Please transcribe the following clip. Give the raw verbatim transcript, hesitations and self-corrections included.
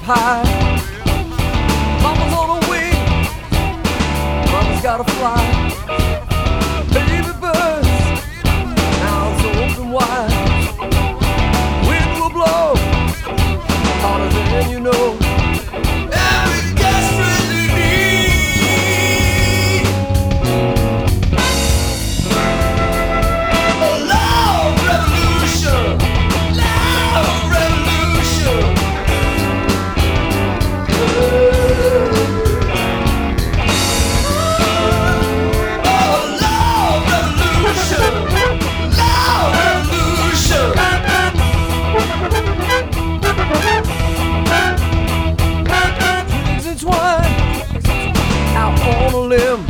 high. Mama's on a wing, mama's gotta fly. Baby birds, now it's open wide. Wind will blow harder than you know. And we desperately need a love revolution, love revolution. Twigs and twine out on a limb.